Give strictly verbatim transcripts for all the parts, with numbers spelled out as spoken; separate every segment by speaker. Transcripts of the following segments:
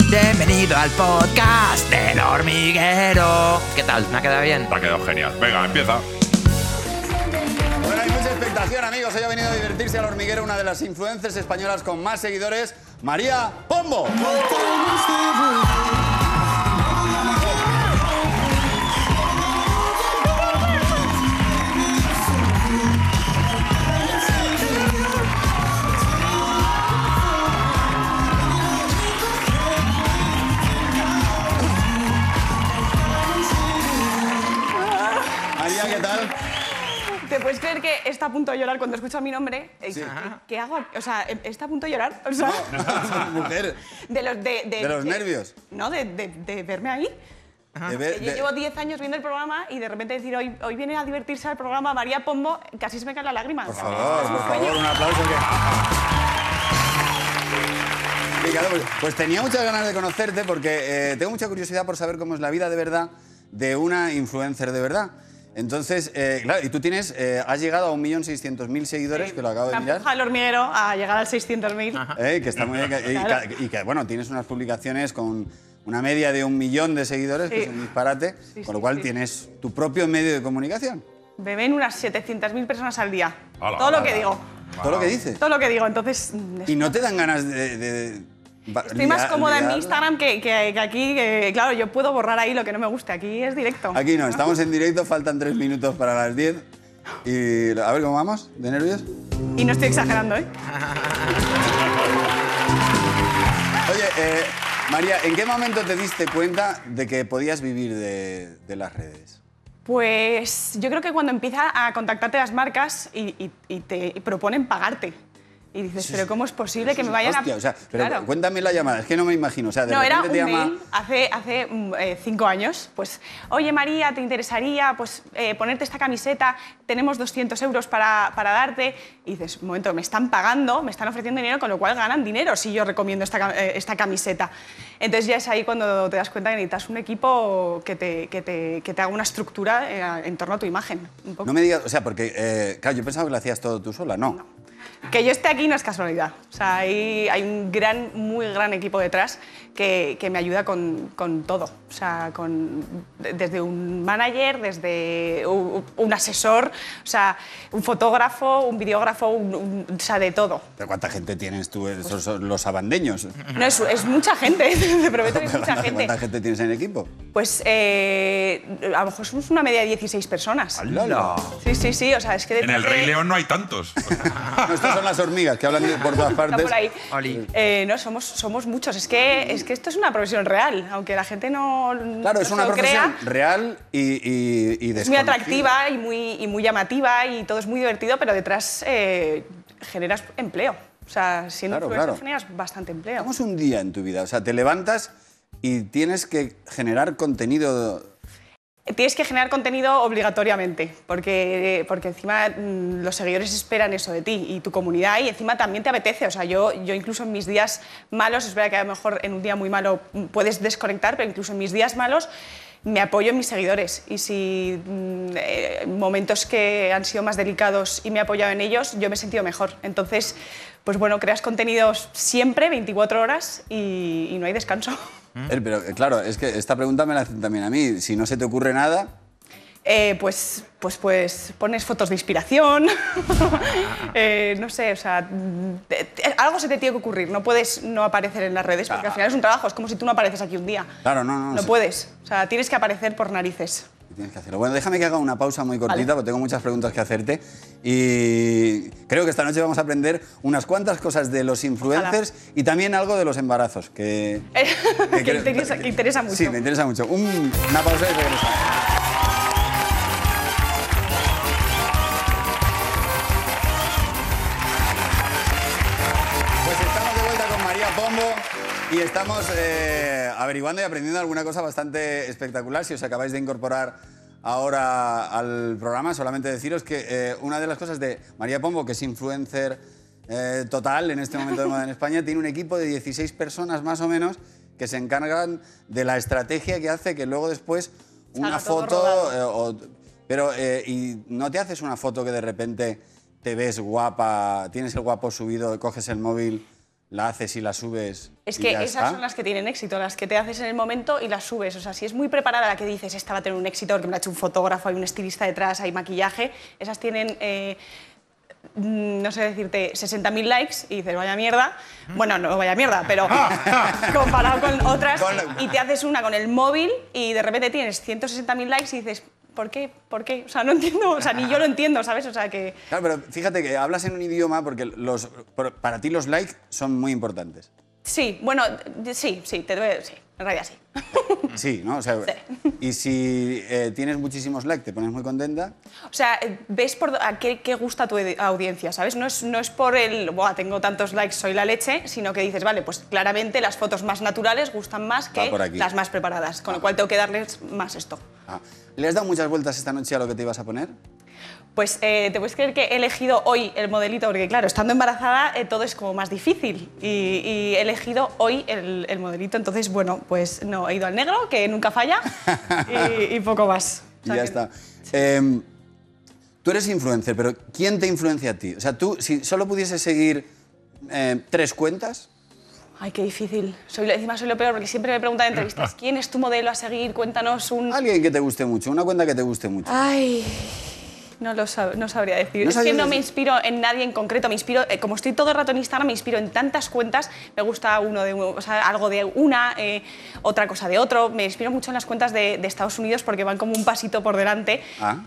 Speaker 1: Bienvenido al podcast del hormiguero. ¿Qué tal? ¿Me ha quedado bien?
Speaker 2: Te ha quedado genial. Venga, empieza.
Speaker 3: Bueno, hay mucha expectación, amigos. Hoy ha venido a divertirse al hormiguero una de las influencers españolas con más seguidores, María Pombo. María, ¿qué tal?
Speaker 4: ¿Te puedes creer que está a punto de llorar cuando escucha mi nombre?
Speaker 3: Sí.
Speaker 4: ¿Qué, qué hago? O sea, ¿está a punto de llorar? O sea,
Speaker 3: Mujer,
Speaker 4: de los, de, de,
Speaker 3: de los nervios.
Speaker 4: No, de, de, de verme ahí.
Speaker 3: De ver-
Speaker 4: Que yo
Speaker 3: de-
Speaker 4: llevo diez años viendo el programa y de repente decir hoy, hoy viene a divertirse al programa María Pombo, casi se me caen las lágrimas.
Speaker 3: Por
Speaker 4: Es
Speaker 3: favor,
Speaker 4: un
Speaker 3: por
Speaker 4: sueño.
Speaker 3: favor, un aplauso. Que... Ricardo, pues, pues tenía muchas ganas de conocerte porque eh, tengo mucha curiosidad por saber cómo es la vida de verdad de una influencer de verdad. Entonces, eh, claro, y tú tienes, eh, has llegado a un millón seiscientos mil seguidores, que lo acabo de
Speaker 4: Una
Speaker 3: mirar.
Speaker 4: empuja al hormiguero a llegar al seiscientos mil.
Speaker 3: Eh, que está muy bien, que- y,
Speaker 4: Claro.
Speaker 3: que, y que, bueno, tienes unas publicaciones con una media de un millón de seguidores, que
Speaker 4: Sí.
Speaker 3: es un disparate,
Speaker 4: Sí,
Speaker 3: con lo
Speaker 4: sí,
Speaker 3: cual
Speaker 4: sí.
Speaker 3: tienes tu propio medio de comunicación.
Speaker 4: Me ven unas setecientas mil personas al día.
Speaker 2: Hala,
Speaker 4: Todo lo
Speaker 2: hala.
Speaker 4: que digo.
Speaker 3: Todo lo que dices.
Speaker 4: Todo lo que digo. Entonces, mm, es-
Speaker 3: Y no te dan ganas de... de- va-
Speaker 4: estoy más
Speaker 3: liar-
Speaker 4: cómoda en mi
Speaker 3: liarla?
Speaker 4: Instagram que, que- que aquí. Que, claro, yo puedo borrar ahí lo que no me guste. Aquí es directo.
Speaker 3: Aquí no, estamos en directo, faltan tres minutos para las diez. Y a ver cómo vamos, ¿de nervios?
Speaker 4: Y no estoy exagerando, ¿eh?
Speaker 3: Oye, eh, María, ¿en qué momento te diste cuenta de que podías vivir de, de las redes?
Speaker 4: Pues yo creo que cuando empieza a contactarte las marcas y, y- y te proponen pagarte. Y dices, pero ¿cómo es posible que me vayan
Speaker 3: Hostia,
Speaker 4: a...?
Speaker 3: o sea, pero
Speaker 4: Claro.
Speaker 3: cuéntame la llamada, es que no me imagino. O sea, de
Speaker 4: No, era un
Speaker 3: repente te llama...
Speaker 4: mail hace, hace mm, eh, cinco años. Pues, oye María, ¿te interesaría pues, eh, ponerte esta camiseta? Tenemos doscientos euros para, para darte. Y dices, un momento, me están pagando, me están ofreciendo dinero, con lo cual ganan dinero si yo recomiendo esta, ca- eh, esta camiseta. Entonces ya es ahí cuando te das cuenta que necesitas un equipo que te, que te, que te haga una estructura eh, en torno a tu imagen. Un poco.
Speaker 3: No me digas, o sea, porque, eh, claro, yo pensaba que lo hacías todo tú sola, no.
Speaker 4: Que yo esté aquí no es casualidad. O sea, hay, hay un gran, muy gran equipo detrás que, que me ayuda con, con todo. O sea, con, de- desde un manager, desde un, un asesor, o sea, un fotógrafo, un videógrafo, un- un- o sea, de todo.
Speaker 3: ¿Pero cuánta gente tienes tú, esos son los abandeños?
Speaker 4: No, es, es mucha gente, te prometo que es mucha gente.
Speaker 3: ¿Cuánta gente tienes en el equipo?
Speaker 4: Pues eh, a lo mejor somos una media de dieciséis personas.
Speaker 3: ¡Hala!
Speaker 4: Sí, sí, sí, o sea, es que...
Speaker 2: En el
Speaker 4: detrás de-
Speaker 2: Rey León no hay tantos.
Speaker 3: No, estas son las hormigas que hablan de- por todas
Speaker 4: Está
Speaker 3: partes.
Speaker 4: por ahí.
Speaker 1: Oli.
Speaker 4: Eh, no, somos, somos muchos. Es que, es que esto es una profesión real, aunque la gente no,
Speaker 3: Claro,
Speaker 4: no
Speaker 3: es
Speaker 4: se
Speaker 3: una
Speaker 4: lo
Speaker 3: profesión
Speaker 4: crea.
Speaker 3: real y, y, y
Speaker 4: Es muy
Speaker 3: desconocida.
Speaker 4: atractiva y muy, y muy llamativa y todo es muy divertido, pero detrás eh, generas empleo. O sea, siendo
Speaker 3: Claro,
Speaker 4: influencer
Speaker 3: claro.
Speaker 4: generas bastante empleo.
Speaker 3: ¿Cómo es un día en tu vida? O sea, te levantas y tienes que generar contenido...
Speaker 4: Tienes que generar contenido obligatoriamente, porque, porque encima mm, los seguidores esperan eso de ti y tu comunidad, y encima también te apetece. O sea, yo, yo incluso en mis días malos, es verdad que a lo mejor en un día muy malo mm, puedes desconectar, pero incluso en mis días malos me apoyo en mis seguidores. Y si mm, eh, momentos que han sido más delicados y me he apoyado en ellos, yo me he sentido mejor. Entonces, pues bueno, creas contenidos siempre, veinticuatro horas, y, y no hay descanso.
Speaker 3: Eh, Pero eh, claro, es que esta pregunta me la hacen también a mí. Si no se te ocurre nada...
Speaker 4: Eh, pues, pues, pues pones fotos de inspiración, eh, no sé, o sea, te- te- algo se te tiene que ocurrir, no puedes no aparecer en las redes, porque al final es un trabajo, es como si tú no apareces aquí un día.
Speaker 3: Claro, no, no.
Speaker 4: No
Speaker 3: sí.
Speaker 4: puedes, o sea, tienes que aparecer por narices.
Speaker 3: Tienes que hacerlo. Bueno, déjame que haga una pausa muy cortita,
Speaker 4: Vale.
Speaker 3: porque tengo muchas preguntas que hacerte. Y creo que esta noche vamos a aprender unas cuantas cosas de los influencers y también algo de los embarazos. Que,
Speaker 4: Que
Speaker 3: creo-
Speaker 4: interesa- que interesa mucho.
Speaker 3: Sí, me interesa mucho. Un- una pausa y regresamos. Pues estamos de vuelta con María Pombo y estamos eh, averiguando y aprendiendo alguna cosa bastante espectacular. Si os acabáis de incorporar ahora al programa, solamente deciros que eh, una de las cosas de María Pombo, que es influencer eh, total en este momento de moda en España, tiene un equipo de dieciséis personas más o menos que se encargan de la estrategia que hace que luego después una
Speaker 4: Salga todo
Speaker 3: foto...
Speaker 4: rodado.
Speaker 3: eh, o- pero, eh, ¿y no te haces una foto que de repente te ves guapa, tienes el guapo subido, coges el móvil la haces y la subes.
Speaker 4: Es
Speaker 3: y
Speaker 4: que
Speaker 3: ya
Speaker 4: esas
Speaker 3: está.
Speaker 4: son las que tienen éxito, las que te haces en el momento y las subes. O sea, si es muy preparada la que dices, esta va a tener un éxito porque me la ha hecho un fotógrafo, hay un estilista detrás, hay maquillaje, esas tienen, eh, no sé decirte, sesenta mil likes y dices, vaya mierda. Bueno, no vaya mierda, pero comparado con otras,
Speaker 3: Con la-
Speaker 4: y te haces una con el móvil y de repente tienes ciento sesenta mil likes y dices, ¿por qué? ¿Por qué? O sea, no entiendo, o sea, ni yo lo entiendo, ¿sabes? O sea, que...
Speaker 3: Claro, pero fíjate que hablas en un idioma porque los, por- para ti los likes son muy importantes.
Speaker 4: Sí, bueno, sí, sí, te debe, sí, en realidad sí.
Speaker 3: Sí, ¿no? O sea,
Speaker 4: Sí.
Speaker 3: y si eh, tienes muchísimos likes, te pones muy contenta.
Speaker 4: O sea, eh, ves por do- a qué, qué gusta a tu edi- audiencia, ¿sabes? No es, no es por el, Buah, tengo tantos likes, soy la leche, sino que dices, vale, pues claramente las fotos más naturales gustan más
Speaker 3: Va
Speaker 4: que
Speaker 3: por aquí.
Speaker 4: las más preparadas, con lo cual tengo que darles más esto.
Speaker 3: Ah, ¿le has dado muchas vueltas esta noche a lo que te ibas a poner?
Speaker 4: Pues eh, te puedes creer que he elegido hoy el modelito, porque claro, estando embarazada eh, todo es como más difícil y, y he elegido hoy el, el modelito, entonces bueno, pues no, he ido al negro, que nunca falla, y, y poco más. O
Speaker 3: Y
Speaker 4: sea
Speaker 3: ya
Speaker 4: que-
Speaker 3: está. Eh, tú eres influencer, pero ¿quién te influencia a ti? O sea, tú, si solo pudieses seguir eh, tres cuentas,
Speaker 4: Ay, qué difícil. Soy, lo- encima soy lo peor, porque siempre me preguntan en entrevistas, ¿quién es tu modelo a seguir? Cuéntanos un...
Speaker 3: alguien que te guste mucho, una cuenta que te guste mucho.
Speaker 4: Ay, no lo sab- no sabría decir.
Speaker 3: ¿No
Speaker 4: es que
Speaker 3: sabrías
Speaker 4: no me
Speaker 3: decir?
Speaker 4: inspiro en nadie en concreto. Me inspiro, eh, como estoy todo el rato en Instagram, me inspiro en tantas cuentas. Me gusta uno de uno, o sea, algo de una, eh, otra cosa de otro. Me inspiro mucho en las cuentas de, de Estados Unidos porque van como un pasito por delante.
Speaker 3: Ah.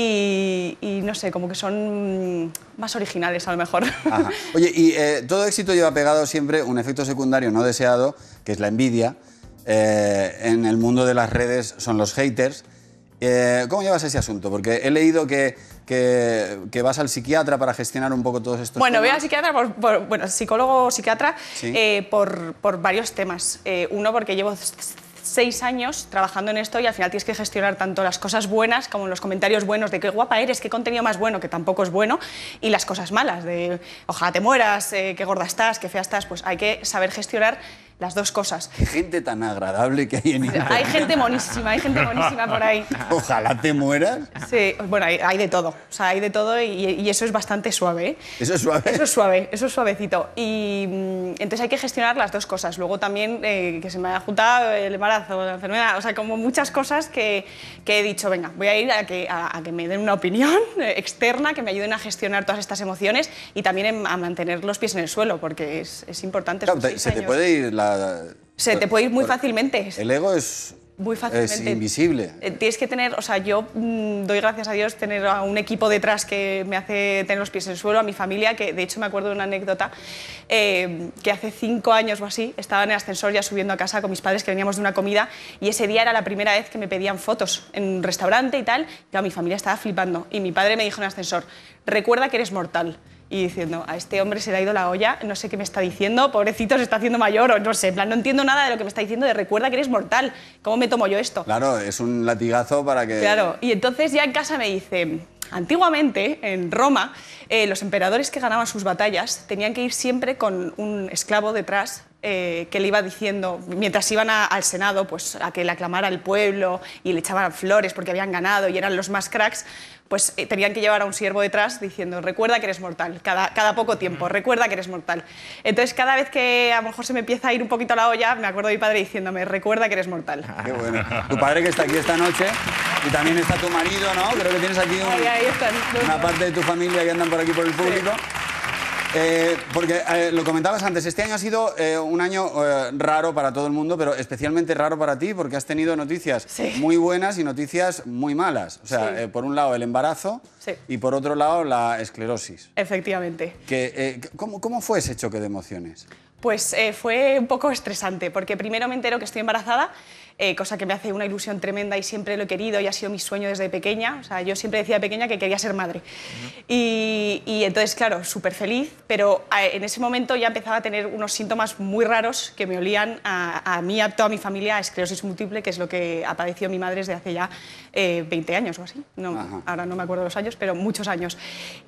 Speaker 4: Y, y no sé, como que son mm, más originales a lo mejor.
Speaker 3: Ajá. Oye, y eh, todo éxito lleva pegado siempre un efecto secundario no deseado, que es la envidia. Eh, en el mundo de las redes son los haters. Eh, ¿Cómo llevas ese asunto? Porque he leído que, que, que vas al psiquiatra para gestionar un poco todos estos
Speaker 4: Bueno, voy
Speaker 3: temas.
Speaker 4: al psiquiatra, por, por- bueno, psicólogo o psiquiatra,
Speaker 3: Sí.
Speaker 4: eh, por, por varios temas. Eh, uno, porque llevo s- seis años trabajando en esto y al final tienes que gestionar tanto las cosas buenas como los comentarios buenos de qué guapa eres, qué contenido más bueno, que tampoco es bueno, y las cosas malas, de ojalá te mueras, eh, qué gorda estás, qué fea estás. Pues hay que saber gestionar las dos cosas.
Speaker 3: Qué gente tan agradable que hay en Internet.
Speaker 4: Hay gente monísima, hay gente monísima por ahí.
Speaker 3: Ojalá te mueras.
Speaker 4: Sí, bueno, hay, hay de todo, o sea, hay de todo y, y eso es bastante suave, ¿eh?
Speaker 3: Eso es suave.
Speaker 4: Eso es suave, eso es suavecito. Y mm, entonces hay que gestionar las dos cosas. Luego también eh, que se me ha juntado el embarazo, la enfermedad, o sea, como muchas cosas que, que he dicho, venga, voy a ir a que, a, a que me den una opinión eh, externa, que me ayuden a gestionar todas estas emociones y también en- a mantener los pies en el suelo, porque es, es importante.
Speaker 3: Claro,
Speaker 4: son
Speaker 3: te-
Speaker 4: seis
Speaker 3: se te
Speaker 4: años.
Speaker 3: puede ir la...
Speaker 4: Se te puede ir muy
Speaker 3: por-
Speaker 4: fácilmente.
Speaker 3: El ego es,
Speaker 4: Muy fácilmente.
Speaker 3: es invisible.
Speaker 4: Eh, Tienes que tener, o sea, yo mm, doy gracias a Dios tener a un equipo detrás que me hace tener los pies en el suelo, a mi familia, que de hecho me acuerdo de una anécdota, eh, que hace cinco años o así estaba en el ascensor ya subiendo a casa con mis padres, que veníamos de una comida, y ese día era la primera vez que me pedían fotos en un restaurante y tal, y claro, mi familia estaba flipando, y mi padre me dijo en el ascensor, recuerda que eres mortal. Y diciendo, a este hombre se le ha ido la olla, no sé qué me está diciendo, pobrecito, se está haciendo mayor, o no sé, en plan, no entiendo nada de lo que me está diciendo de recuerda que eres mortal, ¿cómo me tomo yo esto?
Speaker 3: Claro, es un latigazo para que...
Speaker 4: Claro, y entonces ya en casa me dice, antiguamente en Roma, eh, los emperadores que ganaban sus batallas tenían que ir siempre con un esclavo detrás eh, que le iba diciendo, mientras iban a- al Senado, pues a que le aclamara el pueblo y le echaban flores porque habían ganado y eran los más cracks, pues eh, tenían que llevar a un siervo detrás diciendo, recuerda que eres mortal, cada, cada poco tiempo, recuerda que eres mortal. Entonces cada vez que a lo mejor se me empieza a ir un poquito la olla, me acuerdo de mi padre diciéndome, recuerda que eres mortal.
Speaker 3: Qué bueno. Tu padre que está aquí esta noche y también está tu marido, ¿no? Creo que tienes aquí un-
Speaker 4: Ahí, ahí están.
Speaker 3: una parte de tu familia que andan por aquí por el público. Eh, porque eh, lo comentabas antes, este año ha sido eh, un año eh, raro para todo el mundo, pero especialmente raro para ti porque has tenido noticias
Speaker 4: Sí.
Speaker 3: muy buenas y noticias muy malas. O sea,
Speaker 4: Sí.
Speaker 3: eh, por un lado el embarazo
Speaker 4: Sí.
Speaker 3: y por otro lado la esclerosis.
Speaker 4: Efectivamente.
Speaker 3: Que, eh, ¿cómo, ¿Cómo fue ese choque de emociones?
Speaker 4: Pues eh, fue un poco estresante, porque primero me entero que estoy embarazada, eh, cosa que me hace una ilusión tremenda y siempre lo he querido y ha sido mi sueño desde pequeña. O sea, yo siempre decía de pequeña que quería ser madre. y, y entonces, claro, súper feliz, pero eh, en ese momento ya empezaba a tener unos síntomas muy raros que me olían a, a mí y a toda mi familia a esclerosis múltiple, que es lo que ha padecido mi madre desde hace ya eh, veinte años o así. No,
Speaker 3: Ajá.
Speaker 4: ahora no me acuerdo los años, pero muchos años.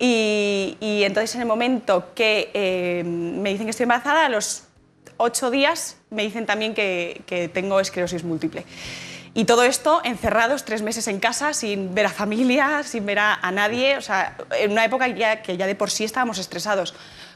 Speaker 4: Y, y entonces en el momento que eh, me dicen que estoy embarazada, a los ocho días me dicen también que, que tengo esclerosis múltiple. Y todo esto encerrados tres meses en casa, sin ver a familia, sin ver a, a nadie. O sea, en una época ya, que ya de por sí estábamos estresados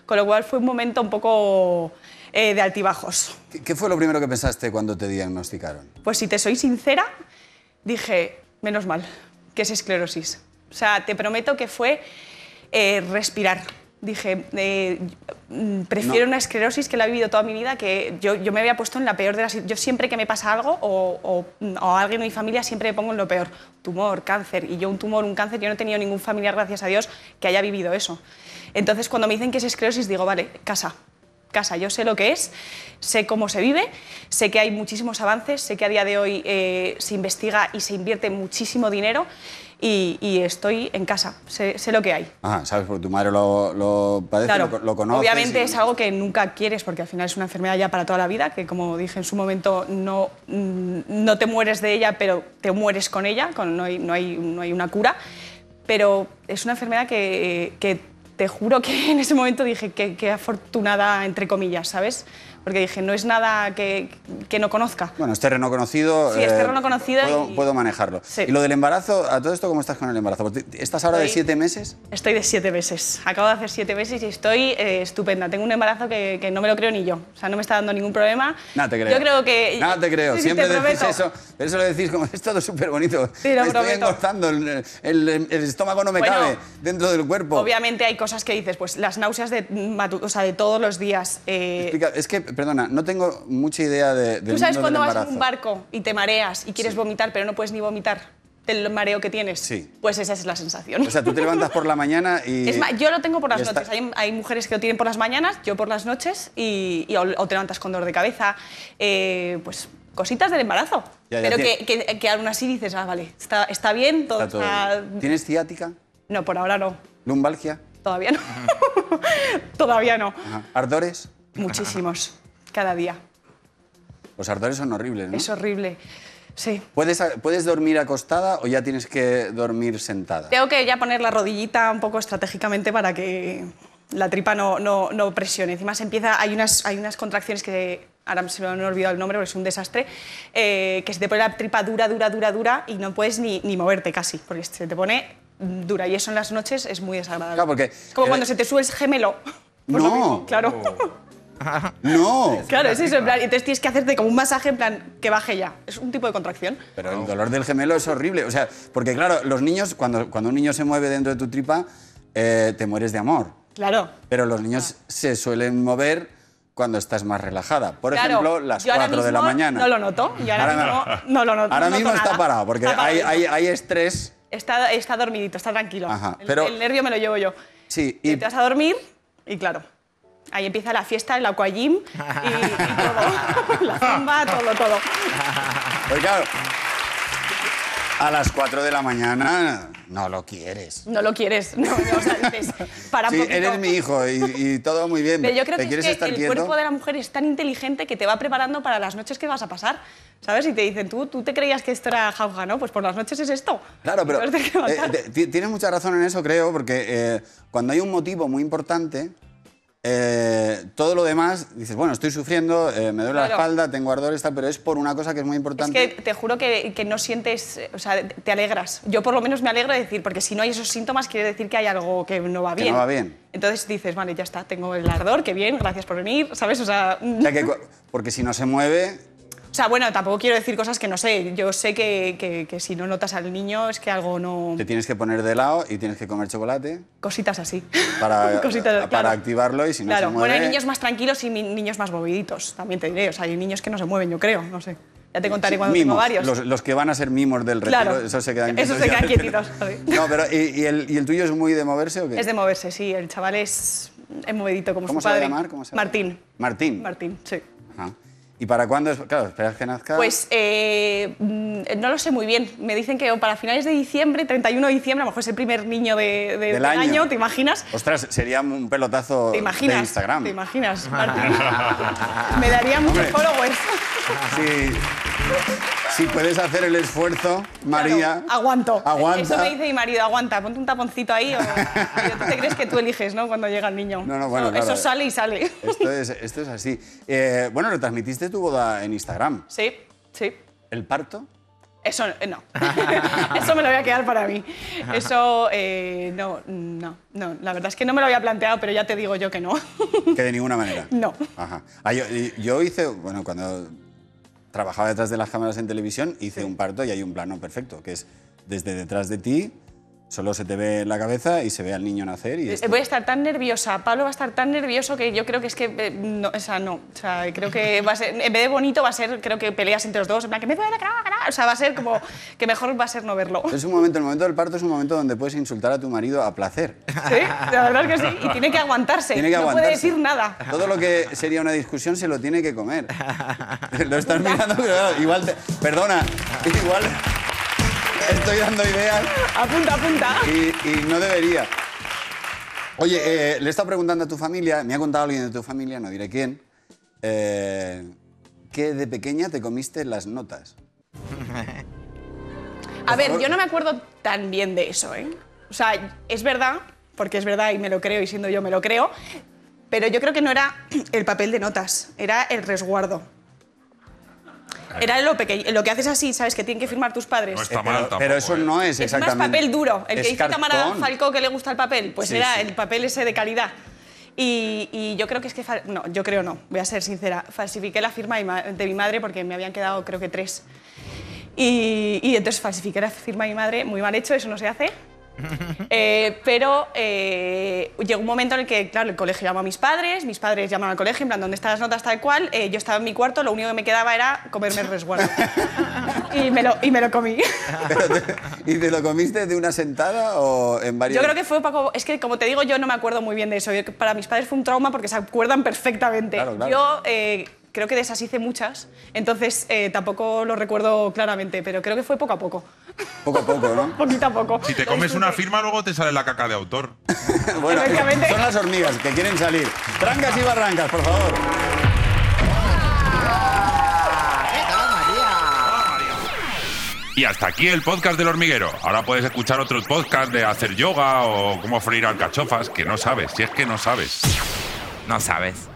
Speaker 4: Con lo cual fue un momento un poco eh, de altibajos.
Speaker 3: ¿Qué, ¿Qué fue lo primero que pensaste cuando te diagnosticaron?
Speaker 4: Pues si te soy sincera, dije, menos mal, que es esclerosis. O sea, te prometo que fue eh, respirar. Dije, eh, prefiero
Speaker 3: No.
Speaker 4: una esclerosis que la he vivido toda mi vida, que yo, yo me había puesto en la peor de las... Yo siempre que me pasa algo, o, o, o alguien de mi familia, siempre me pongo en lo peor. Tumor, cáncer. Y yo un tumor, un cáncer, yo no he tenido ningún familiar, gracias a Dios, que haya vivido eso. Entonces, cuando me dicen que es esclerosis, digo, vale, casa. Casa, yo sé lo que es, sé cómo se vive, sé que hay muchísimos avances, sé que a día de hoy eh, se investiga y se invierte muchísimo dinero y, y estoy en casa, sé, sé lo que hay.
Speaker 3: Ajá, ¿sabes? Porque tu madre lo, lo padece,
Speaker 4: Claro,
Speaker 3: lo, lo conoces.
Speaker 4: obviamente
Speaker 3: y-
Speaker 4: es algo que nunca quieres porque al final es una enfermedad ya para toda la vida, que como dije en su momento no, mm, no te mueres de ella, pero te mueres con ella, con, no, hay, no, hay, no hay una cura, pero es una enfermedad que... que te juro que en ese momento dije que, que afortunada, entre comillas, ¿sabes? Porque dije, no es nada que, que no conozca.
Speaker 3: Bueno, es terreno conocido.
Speaker 4: Sí, es terreno conocido
Speaker 3: Puedo,
Speaker 4: y-
Speaker 3: puedo manejarlo.
Speaker 4: Sí.
Speaker 3: ¿Y lo del embarazo? ¿A todo esto cómo estás con el embarazo? Porque ¿Estás ahora de
Speaker 4: Estoy-
Speaker 3: siete meses?
Speaker 4: Estoy de siete meses. Acabo de hacer siete meses y estoy eh, estupenda. Tengo un embarazo que, que no me lo creo ni yo. O sea, no me está dando ningún problema.
Speaker 3: Nada te creo.
Speaker 4: Yo creo que...
Speaker 3: Nada te creo.
Speaker 4: Sí, sí,
Speaker 3: Siempre
Speaker 4: te
Speaker 3: decís
Speaker 4: prometo.
Speaker 3: eso. Pero eso lo decís como es todo súper bonito.
Speaker 4: Sí, lo
Speaker 3: me estoy
Speaker 4: prometo.
Speaker 3: engordando, el, el- el estómago no me
Speaker 4: Bueno,
Speaker 3: cabe dentro del cuerpo.
Speaker 4: Obviamente hay cosas que dices, pues las náuseas de, matu- o sea, de todos los días. eh,
Speaker 3: Explica- es que, perdona, no tengo mucha idea de, del
Speaker 4: ¿Tú sabes
Speaker 3: mundo
Speaker 4: cuando
Speaker 3: del
Speaker 4: vas en
Speaker 3: embarazo.
Speaker 4: un barco y te mareas y quieres
Speaker 3: Sí.
Speaker 4: vomitar, pero no puedes ni vomitar del mareo que tienes?
Speaker 3: Sí.
Speaker 4: Pues esa es la sensación.
Speaker 3: O sea, tú te levantas por la mañana y...
Speaker 4: Es más, yo lo tengo por las
Speaker 3: ya está.
Speaker 4: noches. Hay, hay mujeres que lo tienen por las mañanas, yo por las noches, y, y o, o te levantas con dolor de cabeza. eh, pues cositas del embarazo.
Speaker 3: Ya, ya,
Speaker 4: pero
Speaker 3: tie-
Speaker 4: que, que, que aún así dices, ah, vale, está, está bien, todo
Speaker 3: Está todo
Speaker 4: está...
Speaker 3: bien. ¿Tienes ciática?
Speaker 4: No, por ahora no.
Speaker 3: ¿Lumbalgia?
Speaker 4: Todavía no. Todavía no.
Speaker 3: Ajá. ¿Ardores?
Speaker 4: Muchísimos. Cada día.
Speaker 3: Los ardores son horribles, ¿no?
Speaker 4: Es horrible. Sí.
Speaker 3: ¿Puedes, ¿Puedes dormir acostada o ya tienes que dormir sentada?
Speaker 4: Tengo que ya poner la rodillita un poco estratégicamente para que la tripa no, no, no presione. Encima se empieza, hay unas, hay unas contracciones que ahora se me han olvidado el nombre porque es un desastre, eh, que se te pone la tripa dura, dura, dura, dura y no puedes ni, ni moverte casi, porque se te pone dura y eso en las noches es muy desagradable.
Speaker 3: Claro, porque-
Speaker 4: es como
Speaker 3: eh,
Speaker 4: cuando se te sube el gemelo. Pues lo
Speaker 3: No.
Speaker 4: mismo, claro.
Speaker 3: ¡No!
Speaker 4: Claro, es eso, en plan, y entonces tienes que hacerte como un masaje en plan que baje ya. Es un tipo de contracción.
Speaker 3: Pero el dolor del gemelo es horrible. O sea, porque claro, los niños, cuando, cuando un niño se mueve dentro de tu tripa, eh, te mueres de amor.
Speaker 4: Claro.
Speaker 3: Pero los niños se suelen mover cuando estás más relajada. Por
Speaker 4: Claro,
Speaker 3: ejemplo, las
Speaker 4: yo ahora
Speaker 3: cuatro de la
Speaker 4: mismo
Speaker 3: mañana.
Speaker 4: No lo noto. Yo ahora, mismo no lo noto.
Speaker 3: Ahora
Speaker 4: no
Speaker 3: mismo
Speaker 4: noto
Speaker 3: está
Speaker 4: nada.
Speaker 3: parado, porque
Speaker 4: Está
Speaker 3: hay,
Speaker 4: paradito.
Speaker 3: hay, hay estrés.
Speaker 4: Está, está dormidito, está tranquilo.
Speaker 3: Ajá,
Speaker 4: El-
Speaker 3: pero-
Speaker 4: el, nervio me lo llevo yo.
Speaker 3: Sí,
Speaker 4: Y
Speaker 3: y
Speaker 4: te vas a dormir y claro, ahí empieza la fiesta, el aquagym y, y todo. La zumba, todo, todo.
Speaker 3: pues claro, a las cuatro de la mañana no lo quieres.
Speaker 4: No lo quieres. No, no, o sea, dices, para un
Speaker 3: Sí,
Speaker 4: poquito.
Speaker 3: eres mi hijo y, y todo muy bien.
Speaker 4: Pero yo creo
Speaker 3: ¿Te
Speaker 4: que,
Speaker 3: quieres
Speaker 4: es que
Speaker 3: estar
Speaker 4: el
Speaker 3: quieto?
Speaker 4: cuerpo de la mujer es tan inteligente que te va preparando para las noches que vas a pasar. ¿Sabes? Y te dicen, ¿tú, tú te creías que esto era jauja, ¿no? Pues por las noches es esto.
Speaker 3: Claro, pero
Speaker 4: Y te vas a tener que
Speaker 3: eh,
Speaker 4: levantar.
Speaker 3: te- ti- tienes mucha razón en eso, creo, porque eh, cuando hay un motivo muy importante, eh, todo lo demás, dices, bueno, estoy sufriendo, eh, me duele la
Speaker 4: Claro.
Speaker 3: espalda, tengo ardores, tal, pero es por una cosa que es muy
Speaker 4: Es
Speaker 3: importante.
Speaker 4: que te juro que, que no sientes, o sea, te alegras. Yo por lo menos me alegro de decir, porque si no hay esos síntomas quiere decir que hay algo que no va
Speaker 3: Que
Speaker 4: bien.
Speaker 3: no va bien.
Speaker 4: Entonces dices, vale, ya está, tengo el ardor, qué bien, gracias por venir, ¿sabes? O sea,
Speaker 3: O sea, que cu- porque si no se mueve,
Speaker 4: o sea, bueno, tampoco quiero decir cosas que no sé. Yo sé que, que- que si no notas al niño es que algo no...
Speaker 3: te tienes que poner de lado y tienes que comer chocolate
Speaker 4: Cositas así.
Speaker 3: para,
Speaker 4: Cositas,
Speaker 3: para
Speaker 4: claro.
Speaker 3: activarlo y si no
Speaker 4: Claro,
Speaker 3: se mueve...
Speaker 4: bueno, hay niños más tranquilos y ni- niños más moviditos, también te diré. O sea, hay niños que no se mueven, yo creo, no sé. Ya te contaré cuando tengo
Speaker 3: mimos,
Speaker 4: varios.
Speaker 3: Los, los que van a ser mimos del retiro,
Speaker 4: Claro.
Speaker 3: esos se quedan
Speaker 4: Esos
Speaker 3: quietos.
Speaker 4: se
Speaker 3: ya.
Speaker 4: quedan quietitos, sí.
Speaker 3: No, pero ¿y, y el, ¿y el tuyo es muy de moverse o qué?
Speaker 4: Es de moverse, sí. El chaval es, es movidito como
Speaker 3: ¿Cómo
Speaker 4: su
Speaker 3: se va a
Speaker 4: padre.
Speaker 3: llamar? ¿Cómo se llama?
Speaker 4: Martín.
Speaker 3: Martín.
Speaker 4: Martín, sí.
Speaker 3: Ajá. ¿Y para cuándo? Es? Claro, esperas que nazca.
Speaker 4: Pues eh, mm, no lo sé muy bien. Me dicen que para finales de diciembre, treinta y uno de diciembre, a lo mejor es el primer niño de, de- del año. ¿te imaginas?
Speaker 3: Ostras, sería un pelotazo
Speaker 4: ¿Te imaginas?
Speaker 3: de Instagram.
Speaker 4: ¿Te imaginas, Martín? Me daría muchos
Speaker 3: Hombre.
Speaker 4: followers.
Speaker 3: Sí. Si puedes hacer el esfuerzo, María.
Speaker 4: Claro, aguanto.
Speaker 3: Aguanta.
Speaker 4: Eso me dice mi marido, aguanta, ponte un taponcito ahí. O, y tú te crees que tú eliges, ¿no? Cuando llega el niño.
Speaker 3: No, no, bueno,
Speaker 4: Eso
Speaker 3: claro.
Speaker 4: sale y sale.
Speaker 3: Esto es, esto es así. Eh, bueno, retransmitiste tu boda en Instagram.
Speaker 4: Sí, sí.
Speaker 3: ¿El parto?
Speaker 4: Eso eh, no. Eso me lo voy a quedar para mí. Eso eh, no, no, no. La verdad es que no me lo había planteado, pero ya te digo yo que no.
Speaker 3: Que de ninguna manera.
Speaker 4: No.
Speaker 3: Ajá. Ah, yo, yo hice, bueno, cuando trabajaba detrás de las cámaras en televisión, hice
Speaker 4: Sí.
Speaker 3: un parto y hay un plano perfecto, que es desde detrás de ti, solo se te ve la cabeza y se ve al niño nacer. Y
Speaker 4: Eh, Voy a estar tan nerviosa, Pablo va a estar tan nervioso que yo creo que es que, eh, no, o sea, no, o sea, creo que va a ser, en vez de bonito va a ser, creo que peleas entre los dos, en plan, que me duele la cara, o sea, va a ser como, que mejor va a ser no verlo.
Speaker 3: Es un momento, el momento del parto es un momento donde puedes insultar a tu marido a placer.
Speaker 4: Sí, la verdad es que sí, y tiene que aguantarse,
Speaker 3: Tiene que
Speaker 4: no
Speaker 3: aguantarse.
Speaker 4: puede decir nada.
Speaker 3: Todo lo que sería una discusión se lo tiene que comer. Lo estás mirando, pero claro, igual te, perdona, igual estoy dando ideas
Speaker 4: Apunta, apunta.
Speaker 3: y, y no debería. Oye, eh, le he estado preguntando a tu familia, me ha contado alguien de tu familia, no diré quién, eh, que de pequeña te comiste las notas.
Speaker 4: A ver,
Speaker 3: favor.
Speaker 4: yo no me acuerdo tan bien de eso, ¿eh? O sea, es verdad, porque es verdad y me lo creo y siendo yo me lo creo, pero yo creo que no era el papel de notas, era el resguardo. Era lo, peque- lo que haces así, ¿sabes? Que tienen que firmar tus padres.
Speaker 2: No está
Speaker 3: Pero,
Speaker 2: mal tampoco.
Speaker 3: pero eso
Speaker 2: ¿eh?
Speaker 3: no es
Speaker 4: Es más
Speaker 3: exactamente...
Speaker 4: papel duro. El que
Speaker 3: es
Speaker 4: dice camarada
Speaker 3: cartón.
Speaker 4: Falcó que le gusta el papel, pues
Speaker 3: Sí,
Speaker 4: era
Speaker 3: sí.
Speaker 4: el papel ese de calidad. Y, y yo creo que es que... fal- No, yo creo no, voy a ser sincera. Falsifiqué la firma de mi ma- de mi madre porque me habían quedado creo que tres. Y, y entonces falsifiqué la firma de mi madre, muy mal hecho, eso no se hace. Eh, pero eh, llegó un momento en el que, claro, el colegio llamó a mis padres, mis padres llamaron al colegio, en plan, ¿dónde están las notas tal cual? Eh, yo estaba en mi cuarto, lo único que me quedaba era comerme el resguardo. y, me lo, y me lo comí.
Speaker 3: Pero te- ¿Y te lo comiste de una sentada o en varios...?
Speaker 4: Yo creo que fue Paco. Es que, como te digo, yo no me acuerdo muy bien de eso. Yo- para mis padres fue un trauma porque se acuerdan perfectamente.
Speaker 3: Claro, claro.
Speaker 4: Yo eh, creo que desashice muchas, entonces eh, tampoco lo recuerdo claramente, pero creo que fue poco a poco.
Speaker 3: Poco a poco, ¿no?
Speaker 4: Poquito a poco.
Speaker 2: Si te comes una firma, luego te sale la caca de autor.
Speaker 3: Bueno,
Speaker 4: Efectivamente.
Speaker 3: son las hormigas que quieren salir. Trancas y barrancas, por favor.
Speaker 2: Y hasta aquí el podcast del hormiguero. Ahora puedes escuchar otros podcasts de hacer yoga o cómo freír alcachofas, que no sabes, si es que no sabes.
Speaker 1: No sabes.